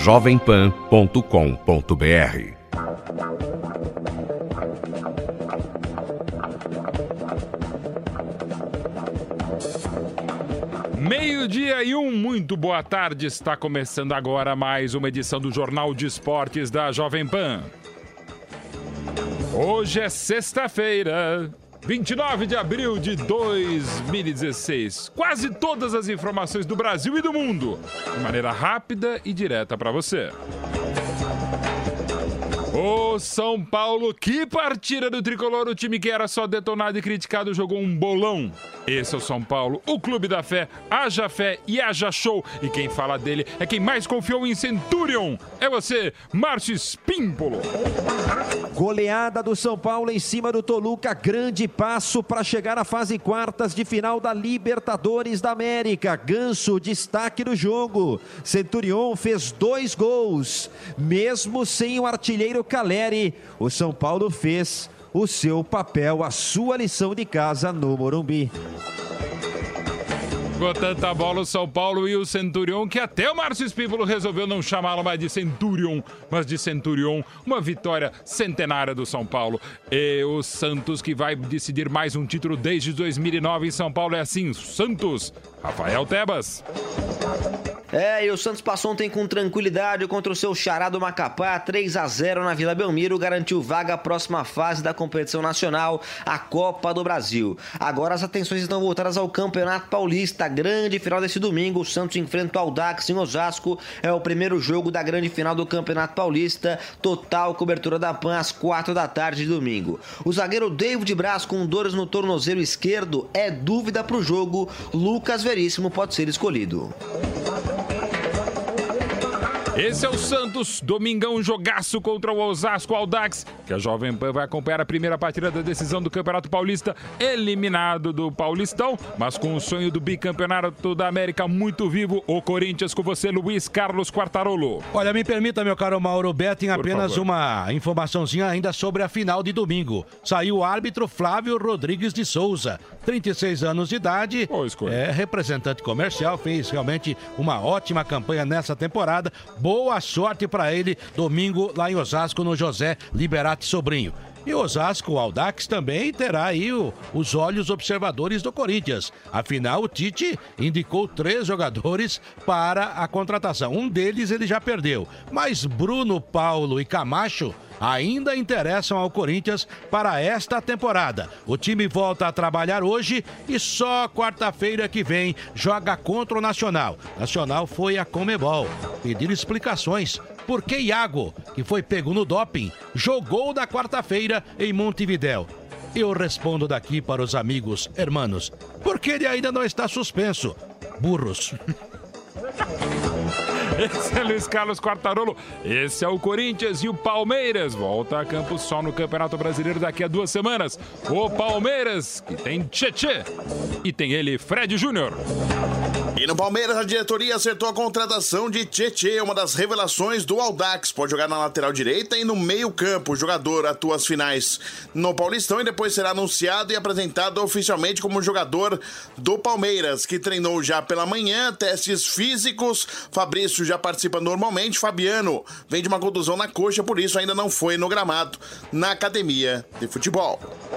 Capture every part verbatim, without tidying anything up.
jovem pan ponto com ponto br. Meio-dia e um, muito boa tarde. Está começando agora mais uma edição do Jornal de Esportes da Jovem Pan. Hoje é sexta-feira, vinte e nove de abril de dois mil e dezesseis. Quase todas as informações do Brasil e do mundo, de maneira rápida e direta para você. O São Paulo, que partida do tricolor, o time que era só detonado e criticado jogou um bolão. Esse é o São Paulo, o clube da fé, haja fé e haja show. E quem fala dele é quem mais confiou em Centurion. É você, Márcio Espímpolo. Goleada do São Paulo em cima do Toluca, grande passo para chegar à fase quartas de final da Libertadores da América. Ganso, destaque do jogo. Centurion fez dois gols, mesmo sem o artilheiro Caleri. O São Paulo fez o seu papel, a sua lição de casa no Morumbi. Com tanta bola o São Paulo e o Centurion, que até o Márcio Espímpolo resolveu não chamá-lo mais de Centurion, mas de Centurion. Uma vitória centenária do São Paulo. E o Santos, que vai decidir mais um título desde dois mil e nove em São Paulo, é assim, Santos, Rafael Tebas. É, e o Santos passou ontem com tranquilidade contra o seu xará do Macapá, três a zero na Vila Belmiro, garantiu vaga à próxima fase da competição nacional, a Copa do Brasil. Agora as atenções estão voltadas ao Campeonato Paulista, grande final desse domingo, o Santos enfrenta o Audax em Osasco, é o primeiro jogo da grande final do Campeonato Paulista, total cobertura da Pan às quatro da tarde de domingo. O zagueiro David Braz, com dores no tornozelo esquerdo, é dúvida para o jogo, Lucas Veríssimo pode ser escolhido. Esse é o Santos, domingão, jogaço contra o Osasco Audax, que a Jovem Pan vai acompanhar a primeira partida da decisão do Campeonato Paulista, eliminado do Paulistão, mas com o sonho do bicampeonato da América muito vivo. O Corinthians com você, Luiz Carlos Quartarolo. Olha, me permita, meu caro Mauro Betting, apenas uma informaçãozinha ainda sobre a final de domingo. Saiu o árbitro Flávio Rodrigues de Souza, trinta e seis anos de idade, é representante comercial, fez realmente uma ótima campanha nessa temporada. Boa sorte para ele, domingo lá em Osasco, no José Liberati Sobrinho. E o Osasco, o Audax, também terá aí o, os olhos observadores do Corinthians. Afinal, o Tite indicou três jogadores para a contratação. Um deles ele já perdeu, mas Bruno, Paulo e Camacho ainda interessam ao Corinthians para esta temporada. O time volta a trabalhar hoje e só quarta-feira que vem joga contra o Nacional. Nacional foi a Conmebol pedir explicações. Por que Iago, que foi pego no doping, jogou na quarta-feira em Montevidéu? Eu respondo daqui para os amigos hermanos. Porque ele ainda não está suspenso. Burros. Esse é Luiz Carlos Quartarolo. Esse é o Corinthians e o Palmeiras. Volta a campo só no Campeonato Brasileiro daqui a duas semanas. O Palmeiras, que tem Tchê e tem ele, Fred Júnior. E no Palmeiras, a diretoria acertou a contratação de Tchê, uma das revelações do Audax. Pode jogar na lateral direita e no meio campo. O jogador atua as finais no Paulistão e depois será anunciado e apresentado oficialmente como jogador do Palmeiras, que treinou já pela manhã, testes físicos. Fabrício já participa normalmente. Fabiano vem de uma contusão na coxa, por isso ainda não foi no gramado na academia de futebol.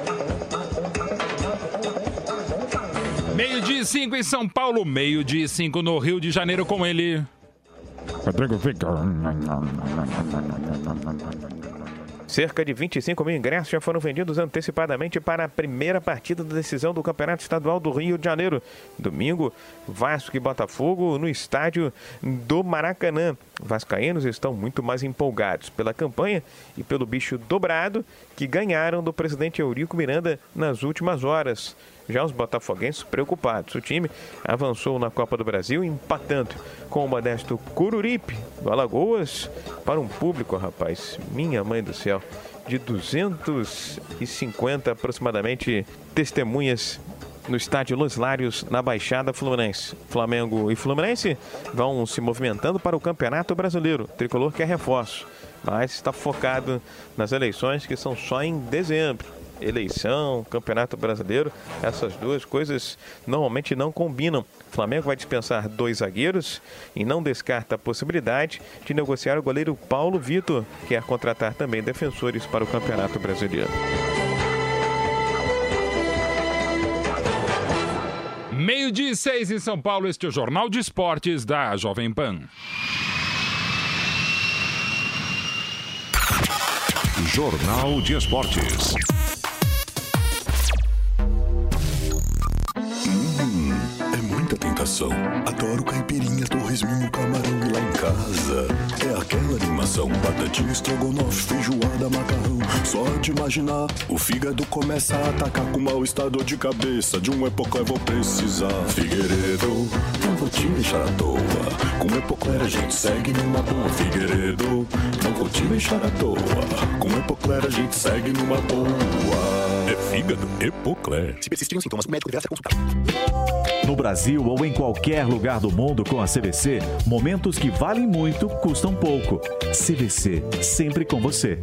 Meio-dia e cinco em São Paulo, meio-dia e cinco no Rio de Janeiro com ele. Rodrigo Fica. Cerca de vinte e cinco mil ingressos já foram vendidos antecipadamente para a primeira partida da decisão do Campeonato Estadual do Rio de Janeiro. Domingo, Vasco e Botafogo no estádio do Maracanã. Vascaínos estão muito mais empolgados pela campanha e pelo bicho dobrado que ganharam do presidente Eurico Miranda nas últimas horas. Já os botafoguenses preocupados. O time avançou na Copa do Brasil empatando com o modesto Coruripe do Alagoas para um público, rapaz, minha mãe do céu, de duzentos e cinquenta aproximadamente testemunhas no estádio Los Lários, na Baixada Fluminense. Flamengo e Fluminense vão se movimentando para o Campeonato Brasileiro. O tricolor quer reforço, mas está focado nas eleições que são só em dezembro. eleição, Campeonato Brasileiro, essas duas coisas normalmente não combinam. O Flamengo vai dispensar dois zagueiros e não descarta a possibilidade de negociar o goleiro Paulo Vitor, que quer contratar também defensores para o Campeonato Brasileiro. Meio-dia e seis em São Paulo, este é o Jornal de Esportes da Jovem Pan. Jornal de Esportes. Hum, é muita tentação. Adoro caipirinha, torresminho, camarão e lá em casa é aquela animação. Batatinha, estrogonofe, feijoada, macarrão. Só de imaginar, o fígado começa a atacar com mau estado de cabeça. De um Epocler vou precisar. Figueiredo, não vou te deixar à toa. Com Epocler a gente segue numa boa. Figueiredo, não vou te deixar à toa. Com Epocler a gente segue numa boa. É fígado Epocler. Se persistirem os sintomas, o médico deverá ser consultado. No Brasil ou em qualquer lugar do mundo com a C V C, momentos que valem muito custam pouco. C V C, sempre com você.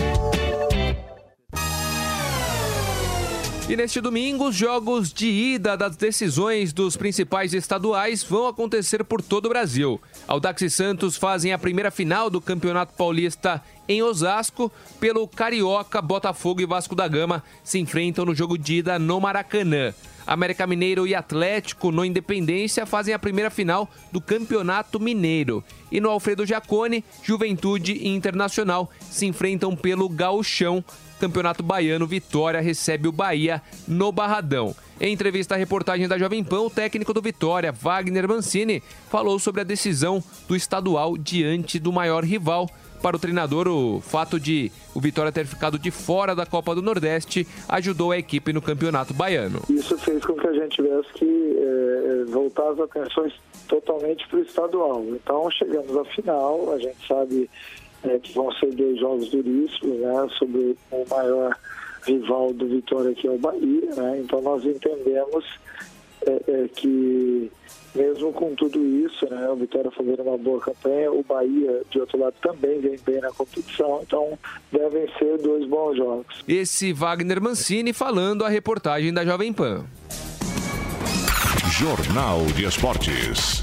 E neste domingo, os jogos de ida das decisões dos principais estaduais vão acontecer por todo o Brasil. Audax e Santos fazem a primeira final do Campeonato Paulista em Osasco. Pelo Carioca, Botafogo e Vasco da Gama se enfrentam no jogo de ida no Maracanã. América Mineiro e Atlético, no Independência, fazem a primeira final do Campeonato Mineiro. E no Alfredo Jaconi, Juventude e Internacional se enfrentam pelo Gauchão. Campeonato Baiano, Vitória recebe o Bahia no Barradão. Em entrevista à reportagem da Jovem Pan, o técnico do Vitória, Wagner Mancini, falou sobre a decisão do estadual diante do maior rival. Para o treinador, o fato de o Vitória ter ficado de fora da Copa do Nordeste ajudou a equipe no Campeonato Baiano. Isso fez com que a gente tivesse que é, voltar as atenções totalmente para o estadual. Então, chegamos à final, a gente sabe é, que vão ser dois jogos duríssimos, né, sobre o maior rival do Vitória, que é o Bahia, né? Então, nós entendemos é, é, que mesmo com tudo isso, né, o Vitória fazendo uma boa campanha, o Bahia, de outro lado, também vem bem na competição, então devem ser dois bons jogos. Esse Wagner Mancini falando a reportagem da Jovem Pan. Jornal de Esportes.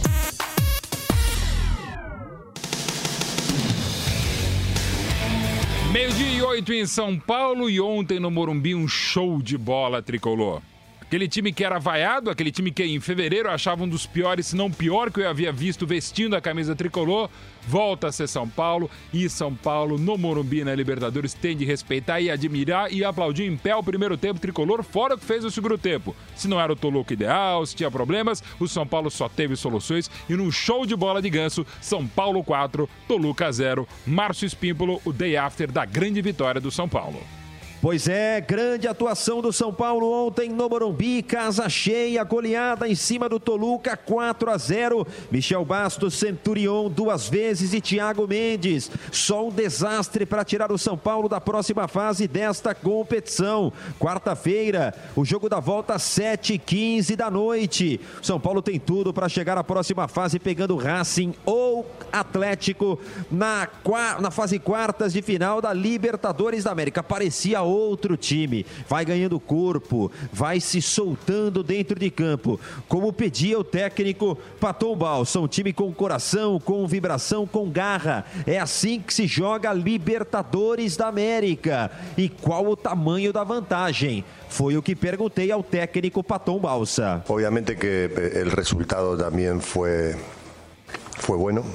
Meio-dia e oito em São Paulo e ontem no Morumbi um show de bola tricolor. Aquele time que era vaiado, aquele time que em fevereiro achava um dos piores, se não pior que eu havia visto vestindo a camisa tricolor, volta a ser São Paulo. E São Paulo no Morumbi, na Libertadores, tem de respeitar e admirar e aplaudir em pé o primeiro tempo tricolor, fora o que fez o segundo tempo. Se não era o Toluca ideal, se tinha problemas, o São Paulo só teve soluções. E num show de bola de ganso, São Paulo quatro, Toluca zero, Márcio Espímpolo, o day after da grande vitória do São Paulo. Pois é, grande atuação do São Paulo ontem no Morumbi, casa cheia, goleada em cima do Toluca, quatro a zero. Michel Bastos, Centurion duas vezes e Thiago Mendes. Só um desastre para tirar o São Paulo da próxima fase desta competição. Quarta-feira, o jogo da volta às sete e quinze da noite. São Paulo tem tudo para chegar à próxima fase pegando Racing ou Atlético na, na fase quartas de final da Libertadores da América. Parecia outro time, vai ganhando corpo, vai se soltando dentro de campo, como pedia o técnico Paton Balsa, um time com coração, com vibração, com garra. É assim que se joga a Libertadores da América. E qual o tamanho da vantagem? Foi o que perguntei ao técnico Paton Balsa. Obviamente que o resultado também foi foi bueno.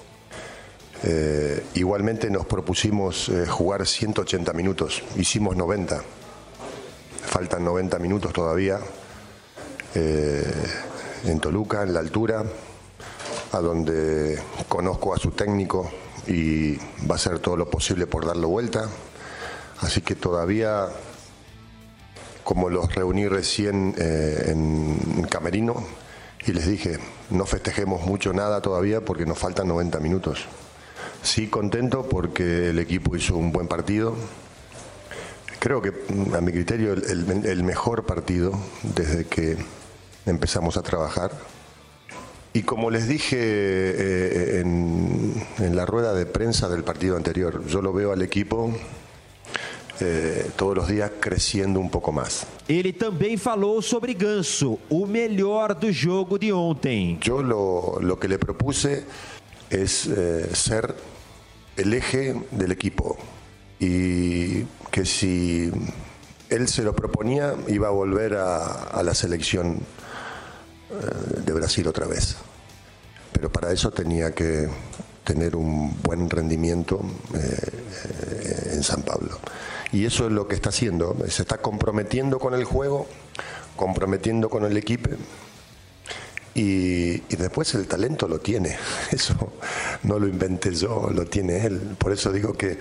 Eh, igualmente nos propusimos eh, jugar ciento ochenta minutos, hicimos noventa, faltan noventa minutos todavía eh, en Toluca, en la altura, a donde conozco a su técnico y va a hacer todo lo posible por darlo vuelta, así que todavía, como los reuní recién eh, en Camerino y les dije, no festejemos mucho nada todavía porque nos faltan noventa minutos. Sí, contento porque el equipo hizo un buen partido. Creo que, a mi criterio, el, el mejor partido desde que empezamos a trabajar. Y como les dije eh, en, en la rueda de prensa del partido anterior, yo lo veo al equipo eh, todos los días creciendo un poco más. Ele também falou sobre Ganso, o melhor do jogo de ontem. Yo lo, lo que le propuse es eh, ser el eje del equipo y que si él se lo proponía iba a volver a, a la selección eh, de Brasil otra vez. Pero para eso tenía que tener un buen rendimiento eh, en San Pablo. Y eso es lo que está haciendo, se está comprometiendo con el juego, comprometiendo con el equipo y, y después el talento lo tiene, eso no lo inventé yo, lo tiene él, por eso digo que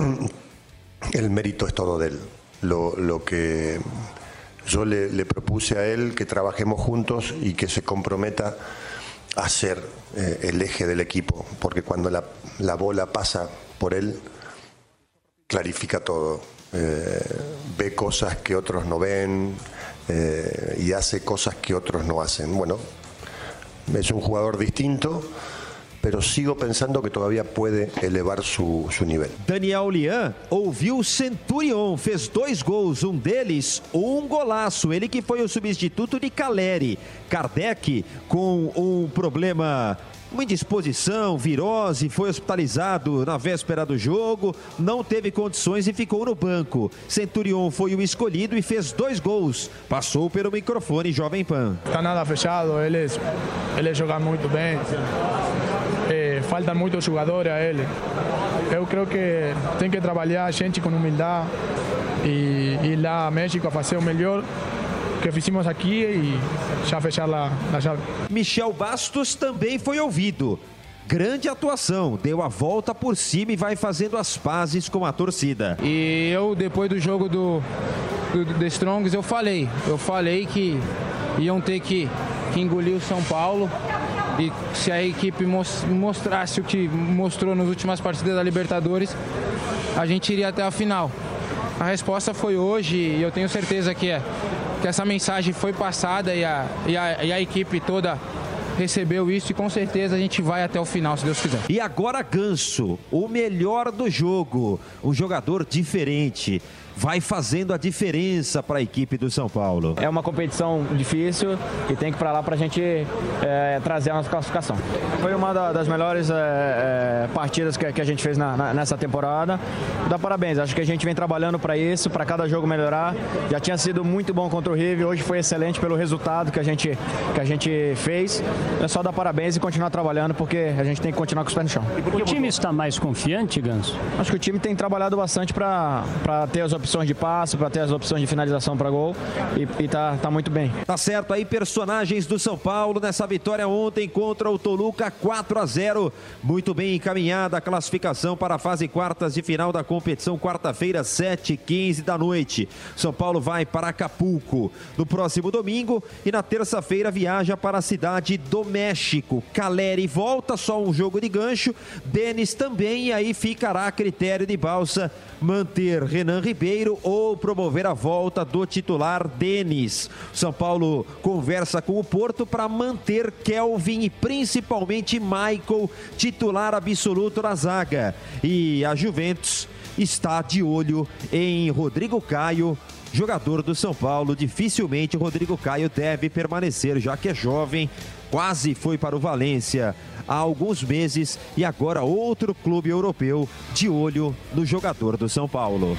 el mérito es todo de él. Lo, lo que yo le, le propuse a él, que trabajemos juntos y que se comprometa a ser eh, el eje del equipo, porque cuando la, la bola pasa por él, clarifica todo, eh, ve cosas que otros no ven eh, y hace cosas que otros no hacen. Bueno, es un jugador distinto, pero sigo pensando que todavía puede elevar su, su nivel. Daniel Lian ouviu o Centurion, fez dois gols, um deles, um golaço. Ele que foi o substituto de Caleri. Kardec, com um problema, uma indisposição, virose, foi hospitalizado na véspera do jogo, não teve condições e ficou no banco. Centurion foi o escolhido e fez dois gols. Passou pelo microfone Jovem Pan. Está nada fechado, eles, eles jogam muito bem. Eh, faltam muitos jogadores a ele. Eu creio que tem que trabalhar a gente com humildade e ir lá a México a fazer o melhor que fizemos aqui e já fechar lá na chave. Michel Bastos também foi ouvido. Grande atuação, deu a volta por cima e vai fazendo as pazes com a torcida. E eu, depois do jogo do, do, do The Strongs, eu falei, eu falei que iam ter que, que engolir o São Paulo. E se a equipe mostrasse o que mostrou nas últimas partidas da Libertadores, a gente iria até a final. A resposta foi hoje e eu tenho certeza que, é, que essa mensagem foi passada e a, e, a, e a equipe toda recebeu isso e com certeza a gente vai até o final, se Deus quiser. E agora Ganso, o melhor do jogo, um jogador diferente. Vai fazendo a diferença para a equipe do São Paulo. É uma competição difícil e tem que ir para lá para a gente é, trazer a nossa classificação. Foi uma da, das melhores é, é, partidas que, que a gente fez na, na, nessa temporada. Dá parabéns, acho que a gente vem trabalhando para isso, para cada jogo melhorar. Já tinha sido muito bom contra o River, hoje foi excelente pelo resultado que a gente, que a gente fez. É só dar parabéns e continuar trabalhando, porque a gente tem que continuar com os pés no chão. O time está mais confiante, Ganso? Acho que o time tem trabalhado bastante para ter as opções de passe, para ter as opções de finalização para gol e, e tá, tá muito bem. Tá certo aí, personagens do São Paulo nessa vitória ontem contra o Toluca, quatro a zero. Muito bem encaminhada a classificação para a fase quartas de final da competição, quarta-feira, sete e quinze da noite. São Paulo vai para Acapulco no próximo domingo e na terça-feira viaja para a cidade do México. Caleri volta, só um jogo de gancho. Denis também, e aí ficará a critério de Balsa manter Renan Ribeiro ou promover a volta do titular Denis. São Paulo conversa com o Porto para manter Kelvin e principalmente Michael titular absoluto na zaga. E a Juventus está de olho em Rodrigo Caio, jogador do São Paulo. Dificilmente o Rodrigo Caio deve permanecer, já que é jovem, quase foi para o Valência há alguns meses e agora outro clube europeu de olho no jogador do São Paulo.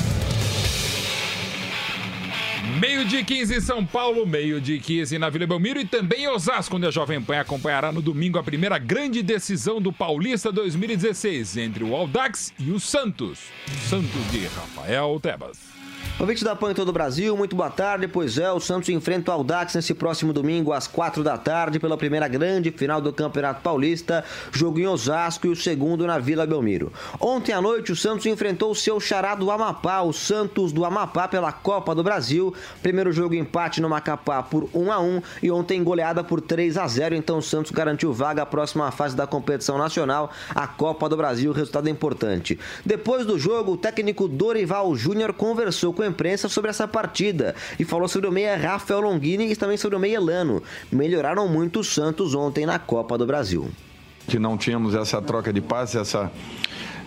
Meio de quinze em São Paulo, meio de quinze na Vila Belmiro e também em Osasco, onde a Jovem Pan acompanhará no domingo a primeira grande decisão do Paulista dois mil e dezesseis entre o Audax e o Santos. Santos de Rafael Tebas. Ouvintes da Pan em todo o Brasil, muito boa tarde. Pois é, o Santos enfrenta o Audax nesse próximo domingo às quatro da tarde pela primeira grande final do Campeonato Paulista, jogo em Osasco e o segundo na Vila Belmiro. Ontem à noite o Santos enfrentou o seu xará do Amapá, o Santos do Amapá pela Copa do Brasil. Primeiro jogo empate no Macapá por um a um e ontem goleada por três a zero, então o Santos garantiu vaga à próxima fase da competição nacional, a Copa do Brasil, resultado importante. Depois do jogo, o técnico Dorival Júnior conversou com a imprensa sobre essa partida e falou sobre o meia Rafael Longini e também sobre o meia Elano. Melhoraram muito o Santos ontem na Copa do Brasil. Que não tínhamos essa troca de passes, essa,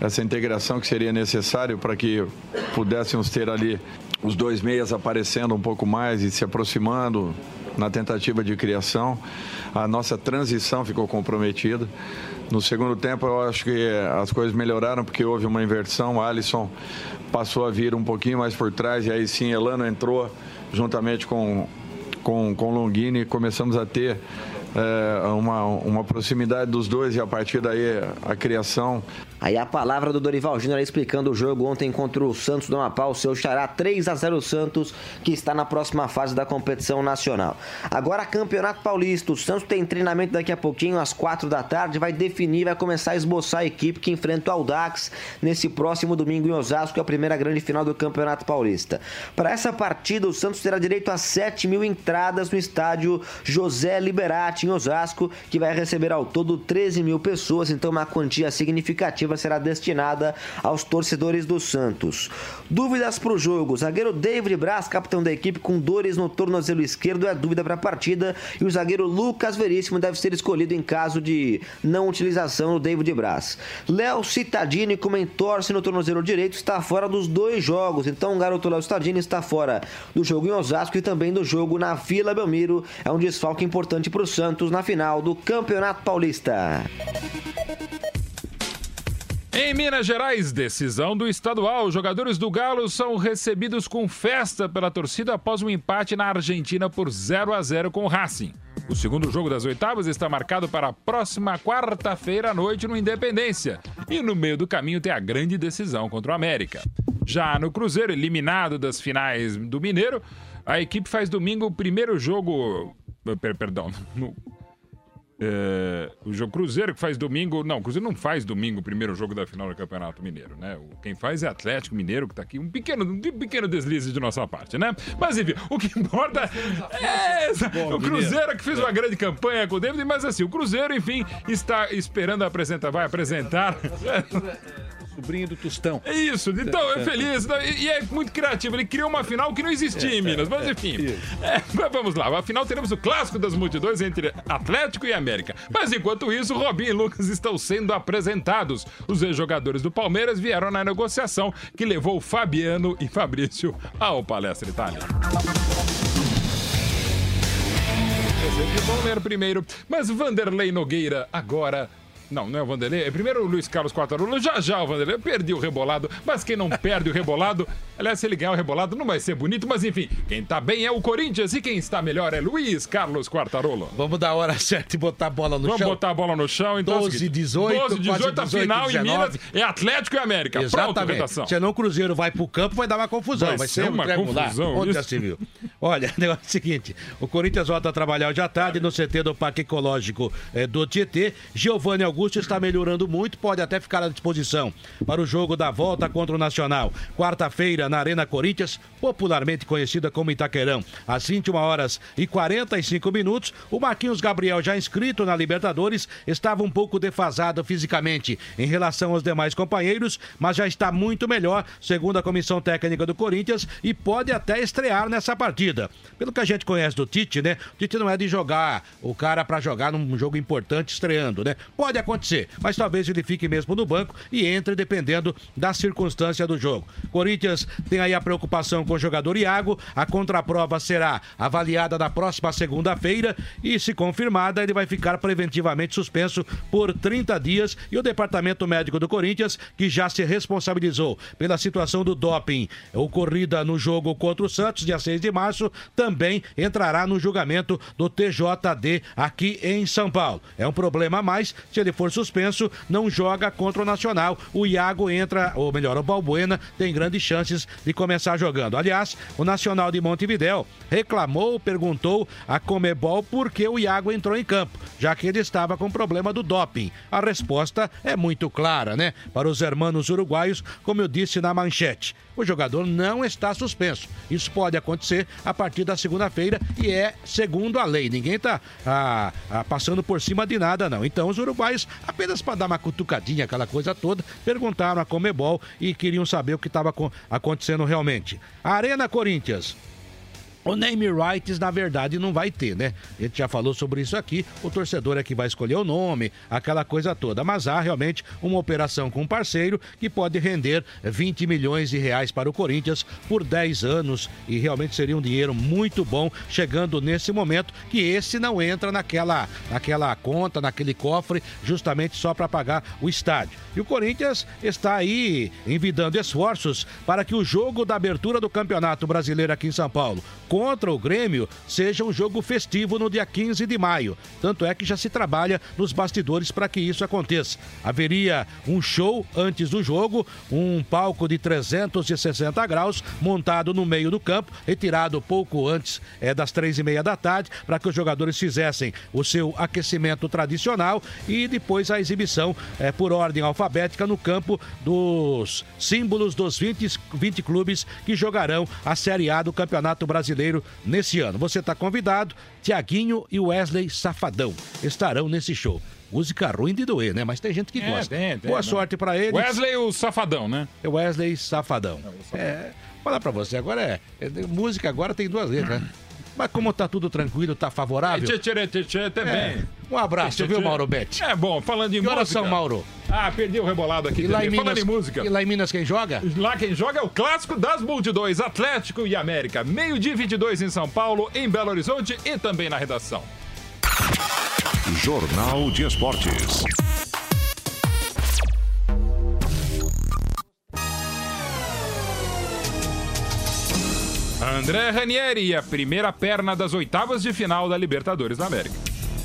essa integração que seria necessário para que pudéssemos ter ali os dois meias aparecendo um pouco mais e se aproximando na tentativa de criação. A nossa transição ficou comprometida. No segundo tempo, eu acho que as coisas melhoraram porque houve uma inversão. O Alisson passou a vir um pouquinho mais por trás e aí sim, Elano entrou juntamente com, com, com Longini e começamos a ter é, uma, uma proximidade dos dois e a partir daí a criação. Aí a palavra do Dorival Júnior explicando o jogo ontem contra o Santos do Amapá, o seu xará três a zero Santos, que está na próxima fase da competição nacional. Agora Campeonato Paulista, o Santos tem treinamento daqui a pouquinho, às quatro da tarde, vai definir, vai começar a esboçar a equipe que enfrenta o Audax nesse próximo domingo em Osasco, que é a primeira grande final do Campeonato Paulista. Para essa partida, o Santos terá direito a sete mil entradas no estádio José Liberati, em Osasco, que vai receber ao todo treze mil pessoas, então uma quantia significativa será destinada aos torcedores do Santos. Dúvidas para o jogo: zagueiro David Braz, capitão da equipe, com dores no tornozelo esquerdo, é dúvida para a partida, e o zagueiro Lucas Veríssimo deve ser escolhido em caso de não utilização do David Braz. Léo Cittadini, como entorce no tornozelo direito, está fora dos dois jogos, então o garoto Léo Cittadini está fora do jogo em Osasco e também do jogo na Vila Belmiro. É um desfalque importante para o Santos na final do Campeonato Paulista. Em Minas Gerais, decisão do estadual. Os jogadores do Galo são recebidos com festa pela torcida após um empate na Argentina por zero a zero com o Racing. O segundo jogo das oitavas está marcado para a próxima quarta-feira à noite no Independência. E no meio do caminho tem a grande decisão contra o América. Já no Cruzeiro, eliminado das finais do Mineiro, a equipe faz domingo o primeiro jogo... Perdão... No... É, o jogo Cruzeiro que faz domingo... Não, o Cruzeiro não faz domingo o primeiro jogo da final do Campeonato Mineiro, né? O, quem faz é Atlético Mineiro, que tá aqui. Um pequeno, um pequeno deslize de nossa parte, né? Mas enfim, o que importa é o Cruzeiro que fez uma grande campanha com o David, mas assim, o Cruzeiro, enfim, está esperando apresentar, vai apresentar... Sobrinho do Tostão. É isso, então é feliz. E é muito criativo. Ele criou uma final que não existia é, em Minas, mas enfim. É, vamos lá, afinal teremos o clássico das multidões entre Atlético e América. Mas enquanto isso, Robinho e Lucas estão sendo apresentados. Os ex-jogadores do Palmeiras vieram na negociação que levou Fabiano e Fabrício ao Palestra Itália. Palmeiras primeiro, mas Vanderlei Nogueira agora... Não, não é o Vanderlei. É primeiro o Luiz Carlos Quartarolo. Já já o Vanderlei. Eu perdi o rebolado. Mas quem não perde o rebolado... Aliás, se ele ganhar o rebolado não vai ser bonito. Mas enfim, quem tá bem é o Corinthians. E quem está melhor é Luiz Carlos Quartarolo. Vamos dar a hora certa e botar a bola no Vamos chão. Vamos botar a bola no chão. Então, doze, dezoito. doze, dezoito, a final em Minas é Atlético e América. Exatamente. Pronto, senão o Cruzeiro vai pro campo, vai dar uma confusão. Vai, vai ser uma confusão. Onde já se viu? Olha, o negócio é o seguinte. O Corinthians volta a trabalhar hoje à tarde no C T do Parque Ecológico é, do Tietê. Giovanni Augusto está melhorando muito, pode até ficar à disposição para o jogo da volta contra o Nacional. Quarta-feira, na Arena Corinthians, popularmente conhecida como Itaquerão. Às vinte e uma horas e quarenta e cinco minutos, o Marquinhos Gabriel, já inscrito na Libertadores, estava um pouco defasado fisicamente em relação aos demais companheiros, mas já está muito melhor, segundo a comissão técnica do Corinthians, e pode até estrear nessa partida. Pelo que a gente conhece do Tite, né? O Tite não é de jogar o cara para jogar num jogo importante estreando, né? Pode acontecer, mas talvez ele fique mesmo no banco e entre dependendo da circunstância do jogo. Corinthians tem aí a preocupação com o jogador Iago. A contraprova será avaliada na próxima segunda-feira e, se confirmada, ele vai ficar preventivamente suspenso por trinta dias. E o departamento médico do Corinthians, que já se responsabilizou pela situação do doping ocorrida no jogo contra o Santos, dia seis de março, também entrará no julgamento do T J D aqui em São Paulo. É um problema a mais. Se ele for suspenso, não joga contra o Nacional. O Iago entra, ou melhor, o Balbuena tem grandes chances de começar jogando. Aliás, o Nacional de Montevidéu reclamou, perguntou a Conmebol por que o Iago entrou em campo, já que ele estava com problema do doping. A resposta é muito clara, né? Para os hermanos uruguaios, como eu disse na manchete, o jogador não está suspenso. Isso pode acontecer a partir da segunda-feira e é segundo a lei. Ninguém está ah, ah, passando por cima de nada, não. Então, os uruguaios, apenas para dar uma cutucadinha, aquela coisa toda, perguntaram a Conmebol e queriam saber o que estava acontecendo realmente. A Arena Corinthians O name rights, na verdade, não vai ter, né? A gente já falou sobre isso aqui. O torcedor é que vai escolher o nome, aquela coisa toda. Mas há realmente uma operação com um parceiro que pode render vinte milhões de reais para o Corinthians por dez anos. E realmente seria um dinheiro muito bom, chegando nesse momento que esse não entra naquela, naquela conta, naquele cofre, justamente só para pagar o estádio. E o Corinthians está aí envidando esforços para que o jogo da abertura do Campeonato Brasileiro aqui em São Paulo contra o Grêmio seja um jogo festivo no dia quinze de maio. Tanto é que já se trabalha nos bastidores para que isso aconteça. Haveria um show antes do jogo, um palco de trezentos e sessenta graus montado no meio do campo, retirado pouco antes é, das três e meia da tarde, para que os jogadores fizessem o seu aquecimento tradicional e depois a exibição é, por ordem alfabética no campo dos símbolos dos vinte, vinte clubes que jogarão a Série A do Campeonato Brasileiro nesse ano. Você está convidado, Tiaguinho e Wesley Safadão estarão nesse show. Música ruim de doer, né? Mas tem gente que É, gosta. tem, tem, Boa não. sorte pra eles. Wesley o Safadão, né? Wesley Safadão. É, falar pra você, agora é, é- música agora tem duas letras, né? Mas como tá tudo tranquilo, tá favorável? Tchê, tchê, tchê, tchê, também. É. Um abraço, Tchê, viu, tchê. Mauro Betti? É bom, falando em Que horas música... são, Mauro? Ah, perdi o rebolado aqui E lá, também. em Minas, Falando em música... e lá em Minas quem joga? Lá quem joga é o clássico das multidões, Atlético e América. Meio-dia e vinte e dois em São Paulo, em Belo Horizonte e também na redação. Jornal de Esportes. André Ranieri, a primeira perna das oitavas de final da Libertadores da América.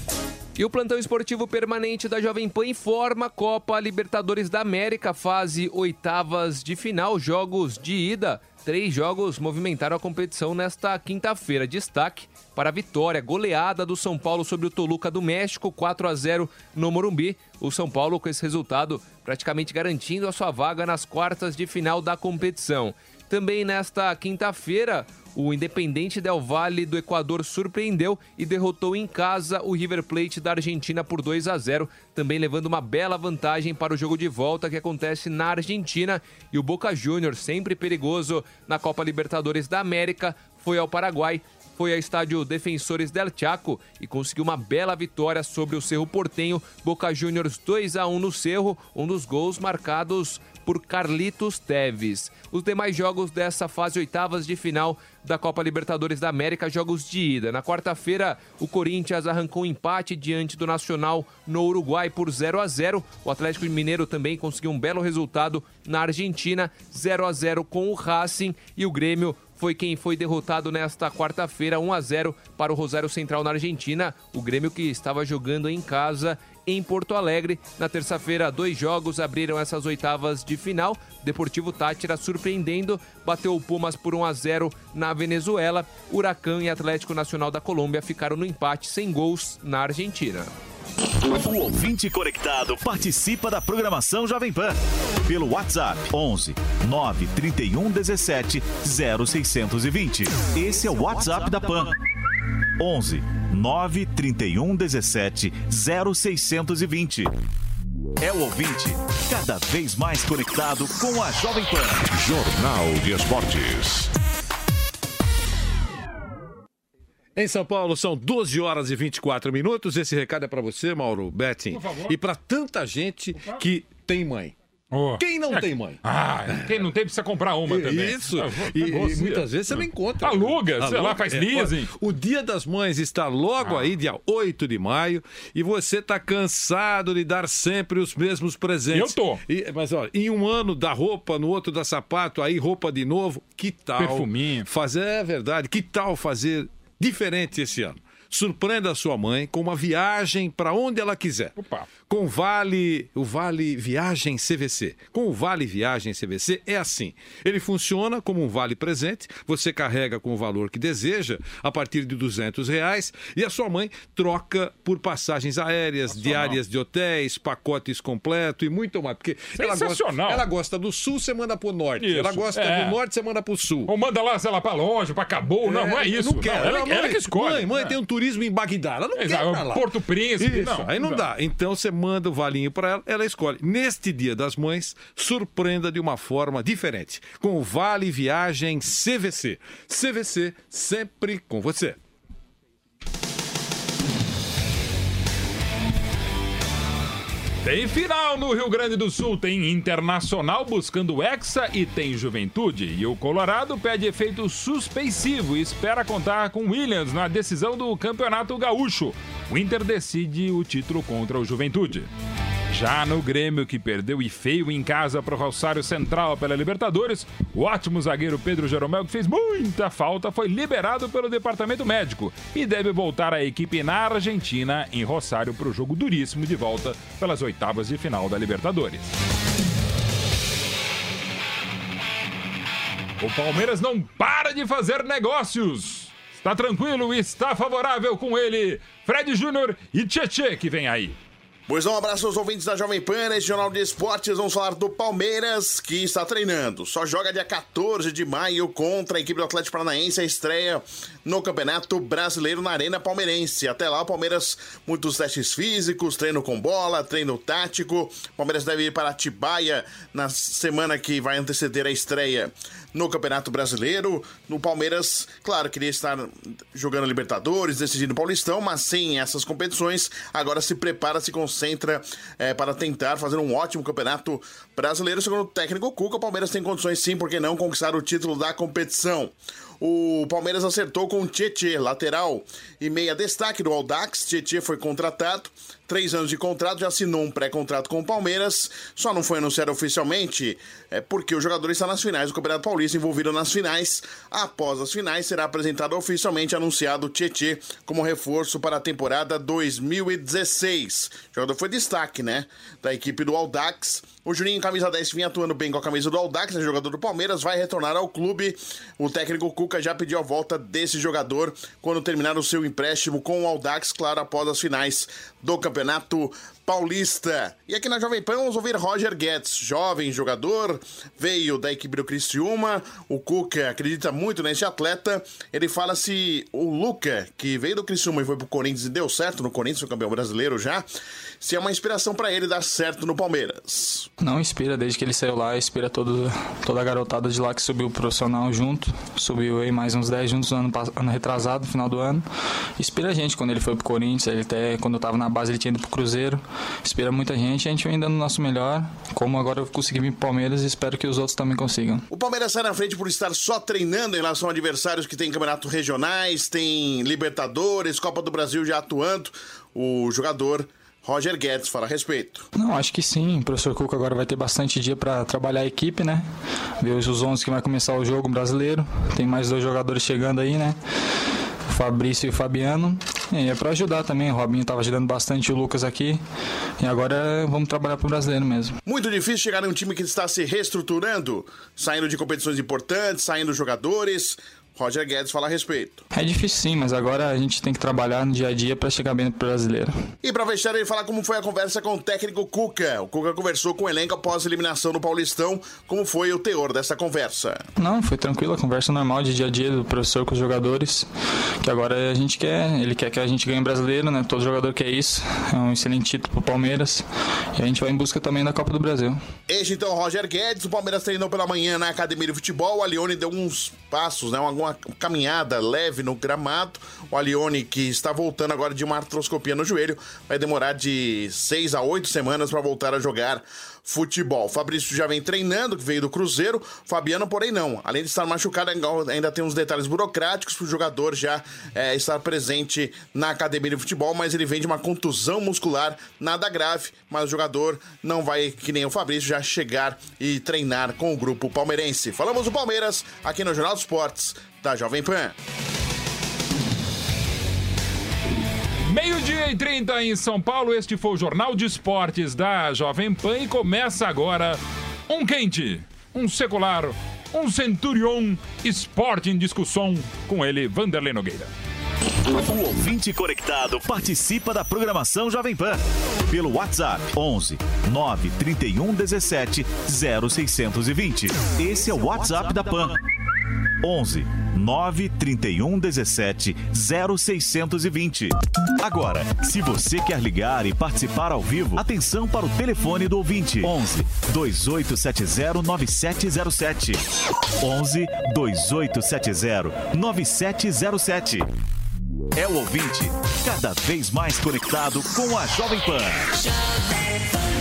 E o plantão esportivo permanente da Jovem Pan informa Copa Libertadores da América, fase oitavas de final, jogos de ida. Três jogos movimentaram a competição nesta quinta-feira. Destaque para a vitória goleada do São Paulo sobre o Toluca do México, quatro a zero no Morumbi. O São Paulo, com esse resultado, praticamente garantindo a sua vaga nas quartas de final da competição. Também nesta quinta-feira, o Independente Del Valle do Equador surpreendeu e derrotou em casa o River Plate da Argentina por dois a zero, também levando uma bela vantagem para o jogo de volta que acontece na Argentina. E o Boca Juniors, sempre perigoso na Copa Libertadores da América, foi ao Paraguai, foi ao estádio Defensores del Chaco e conseguiu uma bela vitória sobre o Cerro Porteño. Boca Juniors dois a um no Cerro, um dos gols marcados por Carlitos Teves. Os demais jogos dessa fase oitavas de final da Copa Libertadores da América, jogos de ida. Na quarta-feira, o Corinthians arrancou um empate diante do Nacional no Uruguai por zero a zero. O Atlético Mineiro também conseguiu um belo resultado na Argentina, zero a zero com o Racing, e o Grêmio foi quem foi derrotado nesta quarta-feira, um a zero para o Rosário Central na Argentina. O Grêmio que estava jogando em casa em Porto Alegre. Na terça-feira, dois jogos abriram essas oitavas de final. Deportivo Táchira surpreendendo, bateu o Pumas por um a zero na Venezuela. Huracão e Atlético Nacional da Colômbia ficaram no empate sem gols na Argentina. O ouvinte conectado participa da programação Jovem Pan pelo WhatsApp onze nove trinta e um dezessete zero seiscentos e vinte. Esse é o WhatsApp da Pan. onze nove trinta e um dezessete zero seiscentos e vinte. É o ouvinte cada vez mais conectado com a Jovem Pan. Jornal de Esportes. Em São Paulo são doze horas e vinte e quatro minutos. Esse recado é para você, Mauro Betting, e para tanta gente que tem mãe. Oh. Quem não tem mãe? Ah, quem não tem precisa comprar uma também. Isso. E, e muitas vezes você não encontra. Aluga, sei lá, faz é, leasing. O Dia das Mães está logo ah. aí, dia oito de maio, e você está cansado de dar sempre os mesmos presentes. Eu tô. E, mas olha, em um ano dá roupa, no outro dá sapato, aí roupa de novo. Que tal? Perfuminho. Fazer, é verdade, que tal fazer diferente esse ano? Surpreenda a sua mãe com uma viagem para onde ela quiser. Opa. Com o Vale, o Vale Viagem C V C. Com o Vale Viagem C V C é assim. Ele funciona como um vale presente. Você carrega com o valor que deseja, a partir de duzentos reais, e a sua mãe troca por passagens aéreas, Nacional. diárias de hotéis, pacotes completos e muito mais. Porque ela gosta, ela gosta do sul, você manda pro norte. Isso, ela gosta é. do norte, você manda pro sul. Ou manda lá, sei lá, pra longe, pra Cabo. Não, É, não é isso. Não quer. Não, ela, Ela, mãe, ela que escolhe. Mãe, mãe É. tem um turismo em Bagdá. Ela não Exato, quer pra lá. Porto Príncipe. Isso, não, aí não, não dá. Então você manda o valinho para ela, ela escolhe. Neste Dia das Mães, surpreenda de uma forma diferente, com o Vale Viagem C V C. C V C, sempre com você. Tem final no Rio Grande do Sul, tem Internacional buscando Hexa e tem Juventude. E o Colorado pede efeito suspensivo e espera contar com Williams na decisão do Campeonato Gaúcho. O Inter decide o título contra o Juventude. Já no Grêmio, que perdeu e feio em casa para o Rosário Central pela Libertadores, o ótimo zagueiro Pedro Jeromel, que fez muita falta, foi liberado pelo departamento médico e deve voltar à equipe na Argentina, em Rosário, para o jogo duríssimo de volta pelas oitavas de final da Libertadores. O Palmeiras não para de fazer negócios. Está tranquilo e está favorável com ele, Fred Júnior e Tietê, que vem aí. Pois um abraço aos ouvintes da Jovem Pan, neste Jornal de Esportes. Vamos falar do Palmeiras, que está treinando. Só joga dia quatorze de maio contra a equipe do Atlético Paranaense, a estreia no Campeonato Brasileiro na Arena Palmeirense. Até lá, o Palmeiras, muitos testes físicos, treino com bola, treino tático. O Palmeiras deve ir para Atibaia na semana que vai anteceder a estreia no Campeonato Brasileiro. No Palmeiras, claro, queria estar jogando Libertadores, decidindo Paulistão, mas sem essas competições, agora se prepara, se concentra é, para tentar fazer um ótimo Campeonato Brasileiro. Segundo o técnico Cuca, o Palmeiras tem condições sim, por que não, conquistar o título da competição. O Palmeiras acertou com o Tietê, lateral e meia destaque do Audax. Tietê foi contratado, três anos de contrato, já assinou um pré-contrato com o Palmeiras, só não foi anunciado oficialmente é porque o jogador está nas finais do Campeonato Paulista, envolvido nas finais. Após as finais, será apresentado oficialmente, anunciado o Tietê como reforço para a temporada dois mil e dezesseis. O jogador foi destaque, né, da equipe do Audax. O Juninho, camisa dez, vinha atuando bem com a camisa do Audax, é jogador do Palmeiras, vai retornar ao clube. O técnico Cuca já pediu a volta desse jogador quando terminar o seu empréstimo com o Audax, claro, após as finais do Campeonato Paulista. E aqui na Jovem Pan vamos ouvir Roger Guedes, jovem jogador, veio da equipe do Criciúma. O Cuca acredita muito nesse atleta. Ele fala se o Luca, que veio do Criciúma e foi pro Corinthians e deu certo no Corinthians, foi campeão brasileiro já, se é uma inspiração para ele dar certo no Palmeiras. Não inspira, desde que ele saiu lá, inspira todo, toda a garotada de lá que subiu profissional junto, subiu aí mais uns dez juntos no ano, ano retrasado, no final do ano. Inspira a gente quando ele foi pro Corinthians, ele até quando eu tava na base ele tinha ido pro Cruzeiro. Inspira muita gente, a gente vem dando o nosso melhor, como agora eu consegui vir pro Palmeiras e espero que os outros também consigam. O Palmeiras sai na frente por estar só treinando em relação a adversários que tem campeonatos regionais, tem Libertadores, Copa do Brasil já atuando. O jogador Roger Guedes fala a respeito. Não, acho que sim. O professor Cuca agora vai ter bastante dia para trabalhar a equipe, né? Ver os onze que vai começar o jogo brasileiro. Tem mais dois jogadores chegando aí, né? O Fabrício e o Fabiano. E é para ajudar também. O Robinho estava ajudando bastante o Lucas aqui. E agora vamos trabalhar para o brasileiro mesmo. Muito difícil chegar em um time que está se reestruturando, saindo de competições importantes, saindo jogadores. Roger Guedes fala a respeito. É difícil sim, mas agora a gente tem que trabalhar no dia a dia para chegar bem no brasileiro. E para fechar, ele fala como foi a conversa com o técnico Cuca. O Cuca conversou com o elenco após a eliminação no Paulistão. Como foi o teor dessa conversa? Não, foi tranquila, conversa normal de dia a dia do professor com os jogadores. Que agora a gente quer, ele quer que a gente ganhe brasileiro, né? Todo jogador quer isso. É um excelente título pro Palmeiras. E a gente vai em busca também da Copa do Brasil. Este então, Roger Guedes. O Palmeiras treinou pela manhã na Academia de Futebol. O Alione deu uns passos, né? Alguma caminhada leve no gramado. O Alione, que está voltando agora de uma artroscopia no joelho, vai demorar de seis a oito semanas para voltar a jogar futebol. Fabrício já vem treinando, que veio do Cruzeiro. Fabiano, porém, não. Além de estar machucado, ainda tem uns detalhes burocráticos para o jogador já é, estar presente na Academia de Futebol, mas ele vem de uma contusão muscular, nada grave, mas o jogador não vai, que nem o Fabrício, já chegar e treinar com o grupo palmeirense. Falamos do Palmeiras aqui no Jornal dos Esportes da Jovem Pan. Meio-dia e trinta em São Paulo, este foi o Jornal de Esportes da Jovem Pan e começa agora um quente, um secular, um Centurion Esporte em discussão com ele, Vanderlei Nogueira. O ouvinte conectado participa da programação Jovem Pan pelo WhatsApp onze nove trinta e um dezessete zero seiscentos e vinte. Esse é o WhatsApp da Pan. onze nove trinta e um dezessete zero seiscentos e vinte. Agora, se você quer ligar e participar ao vivo, atenção para o telefone do ouvinte: onze dois oito sete zero nove sete zero sete. onze dois oito sete zero nove sete zero sete. É o ouvinte cada vez mais conectado com a Jovem Pan.